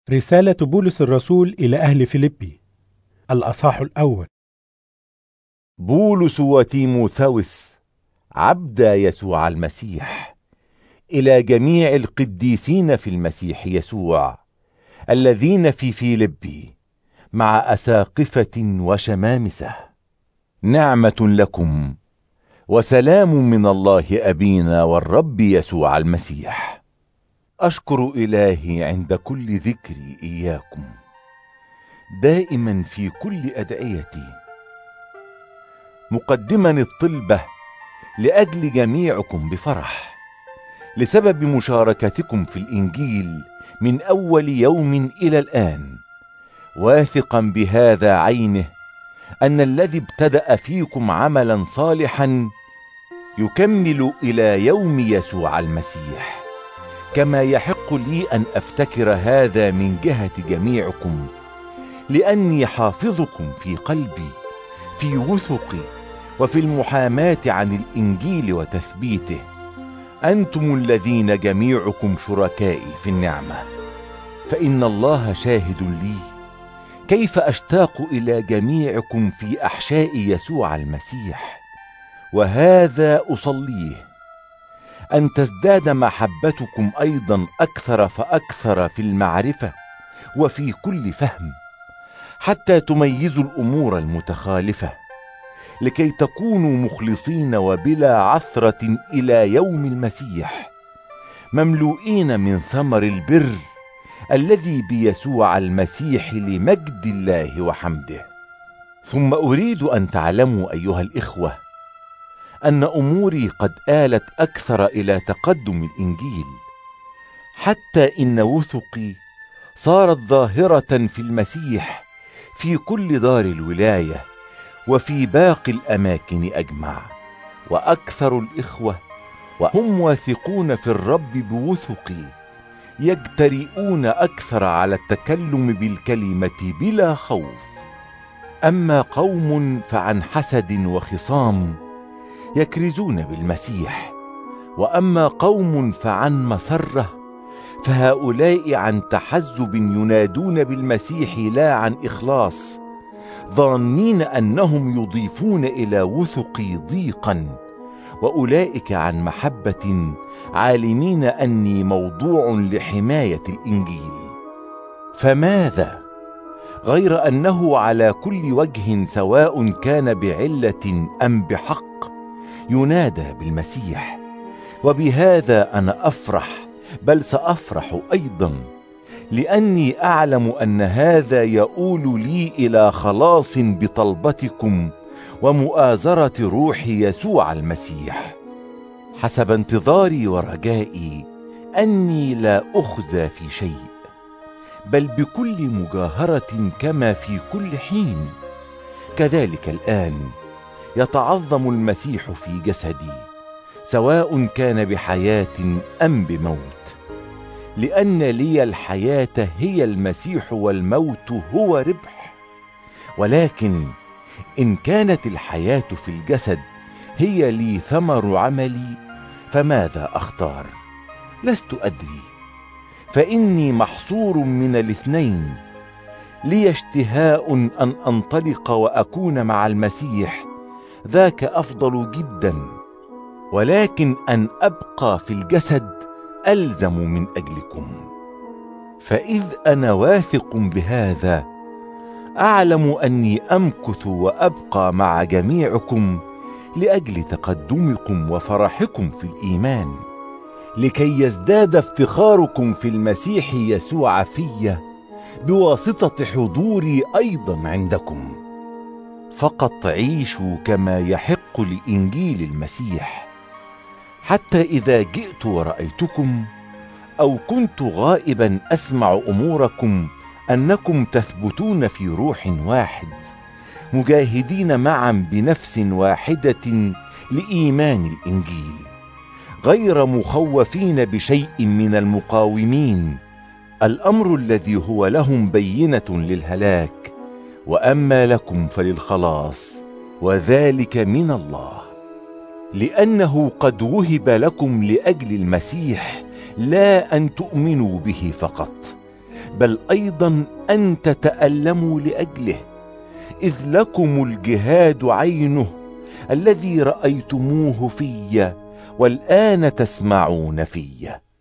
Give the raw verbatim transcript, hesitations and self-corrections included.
رسالة بولس الرسول إلى أهل فيلبي، الأصحاح الأول. بولس وتيموثاوس عبدا يسوع المسيح، إلى جميع القديسين في المسيح يسوع الذين في فيلبي مع أساقفة وشمامسة، نعمة لكم وسلام من الله أبينا والرب يسوع المسيح. أشكر إلهي عند كل ذكري إياكم، دائما في كل أدعيتي، مقدما الطلبة لأجل جميعكم بفرح، لسبب مشاركتكم في الإنجيل من أول يوم إلى الآن، واثقا بهذا عينه أن الذي ابتدأ فيكم عملا صالحا يكمل إلى يوم يسوع المسيح، كما يحق لي أن أفتكر هذا من جهة جميعكم، لأني حافظكم في قلبي في وثقي وفي المحاماة عن الإنجيل وتثبيته، أنتم الذين جميعكم شركائي في النعمة. فإن الله شاهد لي كيف أشتاق إلى جميعكم في أحشاء يسوع المسيح، وهذا أصليه، أن تزداد محبتكم أيضا أكثر فأكثر في المعرفة وفي كل فهم، حتى تميزوا الأمور المتخالفة، لكي تكونوا مخلصين وبلا عثرة إلى يوم المسيح، مملوئين من ثمر البر الذي بيسوع المسيح لمجد الله وحمده. ثم أريد أن تعلموا أيها الإخوة أن أموري قد آلت أكثر إلى تقدم الإنجيل، حتى إن وثقي صارت ظاهرة في المسيح في كل دار الولاية وفي باقي الأماكن أجمع. وأكثر الإخوة وهم واثقون في الرب بوثقي يجترئون أكثر على التكلم بالكلمة بلا خوف. أما قوم فعن حسد وخصام يكرزون بالمسيح، وأما قوم فعن مسرة فهؤلاء عن تحزب ينادون بالمسيح لا عن إخلاص، ظانين أنهم يضيفون إلى وثقي ضيقا، وأولئك عن محبة عالمين أني موضوع لحماية الإنجيل. فماذا غير أنه على كل وجه سواء كان بعلة أم بحق ينادى بالمسيح، وبهذا أنا أفرح، بل سأفرح أيضا، لأني أعلم أن هذا يؤول لي إلى خلاص بطلبتكم ومؤازرة روح يسوع المسيح، حسب انتظاري ورجائي أني لا أخزى في شيء، بل بكل مجاهرة كما في كل حين، كذلك الآن يتعظم المسيح في جسدي، سواء كان بحياة أم بموت، لأن لي الحياة هي المسيح والموت هو ربح. ولكن إن كانت الحياة في الجسد هي لي ثمر عملي، فماذا أختار؟ لست أدري، فإني محصور من الاثنين، لي اشتهاء أن أنطلق وأكون مع المسيح، ذاك أفضل جدا، ولكن أن أبقى في الجسد ألزم من أجلكم. فإذ أنا واثق بهذا أعلم أني أمكث وأبقى مع جميعكم لأجل تقدمكم وفرحكم في الإيمان، لكي يزداد افتخاركم في المسيح يسوع في بواسطة حضوري أيضا عندكم. فقط عيشوا كما يحق لإنجيل المسيح، حتى إذا جئت ورأيتكم أو كنت غائبا أسمع أموركم أنكم تثبتون في روح واحد، مجاهدين معا بنفس واحدة لإيمان الإنجيل، غير مخوفين بشيء من المقاومين، الأمر الذي هو لهم بينة للهلاك، وأما لكم فللخلاص، وذلك من الله، لأنه قد وهب لكم لأجل المسيح لا أن تؤمنوا به فقط، بل أيضا أن تتألموا لأجله، إذ لكم الجهاد عينه الذي رأيتموه في والآن تسمعون في.